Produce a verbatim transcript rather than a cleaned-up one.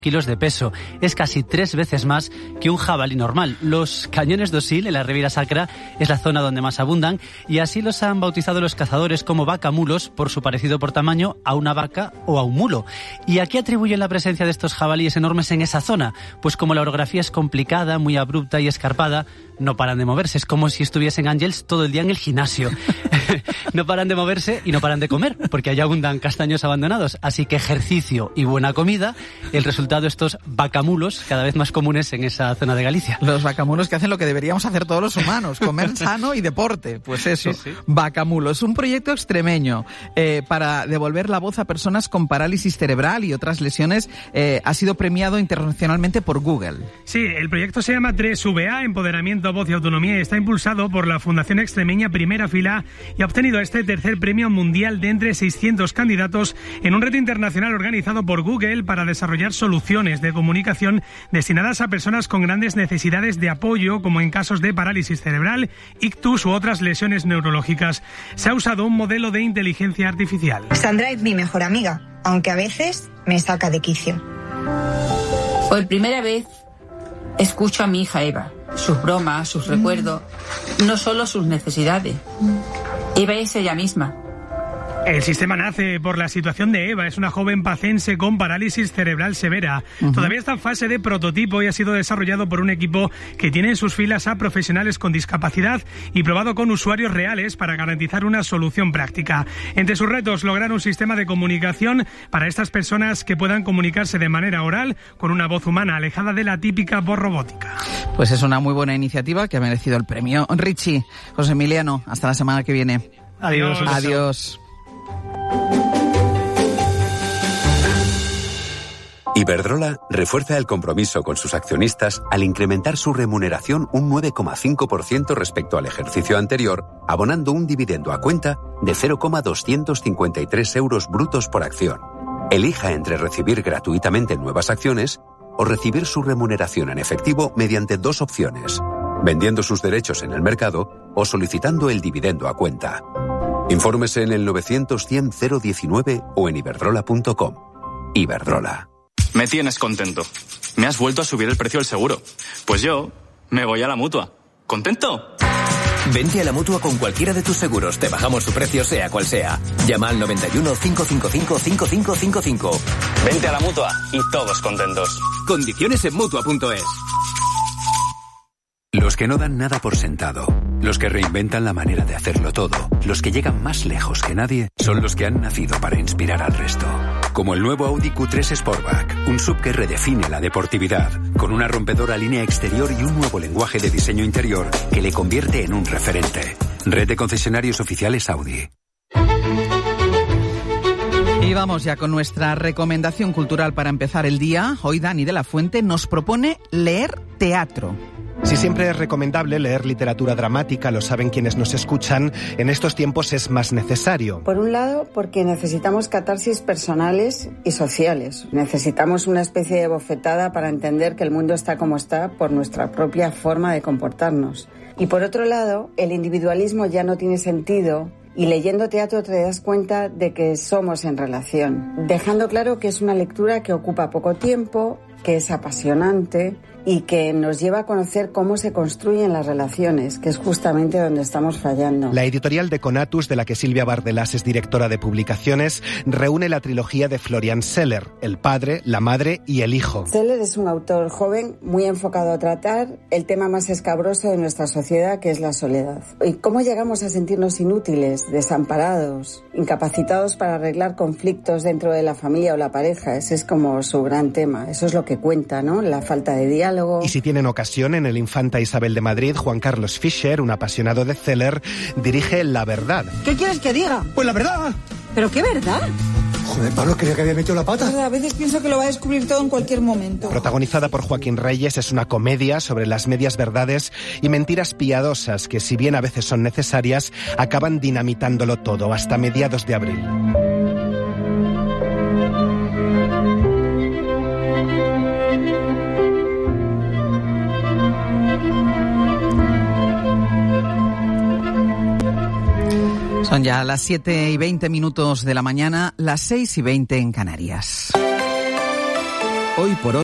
kilos de peso. Es casi tres veces más que un jabalí normal. Los cañones do Sil, en la Ribeira Sacra, es la zona donde más abundan, y así los han bautizado los cazadores como vacamulos por su parecido por tamaño a una vaca o a un mulo. ¿Y a qué atribuyen la presencia de estos jabalíes enormes en esa zona? Pues como la orografía es complicada, muy abrupta y escarpada, no paran de moverse. Es como si estuviesen Ángels todo el día en el gimnasio. No paran de moverse y no paran de comer, porque allá abundan castaños abandonados. Así que ejercicio y buena comida, el resultado de estos vacamulos cada vez más comunes en esa zona de Galicia. Los vacamulos que hacen lo que deberíamos hacer todos los humanos, comer sano y deporte. Pues eso, sí, sí. Vacamulos. Un proyecto extremeño eh, para devolver la voz a personas con parálisis cerebral y otras lesiones. Eh, ha sido premiado internacionalmente por Google. Sí, el proyecto se llama tres V A, Empoderamiento, Voz y Autonomía, y está impulsado por la Fundación Extremeña Primera Fila y ha obtenido este tercer premio mundial de entre seiscientos candidatos en un reto internacional organizado por Google para desarrollar soluciones de comunicación destinadas a personas con grandes necesidades de apoyo, como en casos de parálisis cerebral, ictus u otras lesiones neurológicas. Se ha usado un modelo de inteligencia artificial. Sandra es mi mejor amiga, aunque a veces me saca de quicio. Por primera vez escucho a mi hija Eva, sus bromas, sus mm. recuerdos, no solo sus necesidades. Eva es ella misma. El sistema nace por la situación de Eva. Es una joven pacense con parálisis cerebral severa. Uh-huh. Todavía está en fase de prototipo y ha sido desarrollado por un equipo que tiene en sus filas a profesionales con discapacidad y probado con usuarios reales para garantizar una solución práctica. Entre sus retos, lograr un sistema de comunicación para estas personas que puedan comunicarse de manera oral con una voz humana alejada de la típica voz robótica. Pues es una muy buena iniciativa que ha merecido el premio. Richie, José Emiliano, hasta la semana que viene. Adiós. Adiós. Iberdrola refuerza el compromiso con sus accionistas al incrementar su remuneración un nueve coma cinco por ciento respecto al ejercicio anterior, abonando un dividendo a cuenta de cero coma doscientos cincuenta y tres euros brutos por acción. Elija entre recibir gratuitamente nuevas acciones o recibir su remuneración en efectivo mediante dos opciones: vendiendo sus derechos en el mercado o solicitando el dividendo a cuenta. Infórmese en el novecientos cien cero diecinueve o en iberdrola punto com. Iberdrola. Me tienes contento. Me has vuelto a subir el precio del seguro. Pues yo me voy a la Mutua. ¿Contento? Vente a la Mutua con cualquiera de tus seguros. Te bajamos su precio sea cual sea. Llama al noventa y uno, cinco cinco cinco, cinco cinco cinco cinco. Vente a la Mutua y todos contentos. Condiciones en Mutua punto es. Los que no dan nada por sentado, los que reinventan la manera de hacerlo todo, los que llegan más lejos que nadie, son los que han nacido para inspirar al resto. Como el nuevo Audi Q tres Sportback, un S U V que redefine la deportividad, con una rompedora línea exterior y un nuevo lenguaje de diseño interior que le convierte en un referente. Red de concesionarios oficiales Audi. Y vamos ya con nuestra recomendación cultural para empezar el día. Hoy Dani de la Fuente nos propone leer teatro. Si siempre es recomendable leer literatura dramática, lo saben quienes nos escuchan, en estos tiempos es más necesario. Por un lado, porque necesitamos catarsis personales y sociales. Necesitamos una especie de bofetada para entender que el mundo está como está por nuestra propia forma de comportarnos. Y por otro lado, el individualismo ya no tiene sentido y leyendo teatro te das cuenta de que somos en relación, dejando claro que es una lectura que ocupa poco tiempo, que es apasionante y que nos lleva a conocer cómo se construyen las relaciones, que es justamente donde estamos fallando. La editorial de Conatus, de la que Silvia Bardelás es directora de publicaciones, reúne la trilogía de Florian Zeller, El padre, la madre y el hijo. Zeller es un autor joven muy enfocado a tratar el tema más escabroso de nuestra sociedad, que es la soledad. ¿Y cómo llegamos a sentirnos inútiles, desamparados, incapacitados para arreglar conflictos dentro de la familia o la pareja? Ese es como su gran tema, eso es lo que cuenta, ¿no? La falta de diálogo. Y si tienen ocasión, en el Infanta Isabel de Madrid, Juan Carlos Fischer, un apasionado de Zeller, dirige La verdad. ¿Qué quieres que diga? Pues la verdad. ¿Pero qué verdad? Joder, Pablo, creía que había metido la pata. A veces pienso que lo va a descubrir todo en cualquier momento. Protagonizada por Joaquín Reyes, es una comedia sobre las medias verdades y mentiras piadosas que, si bien a veces son necesarias, acaban dinamitándolo todo hasta mediados de abril. Son ya las siete y veinte minutos de la mañana, las seis y veinte en Canarias. Hoy por hoy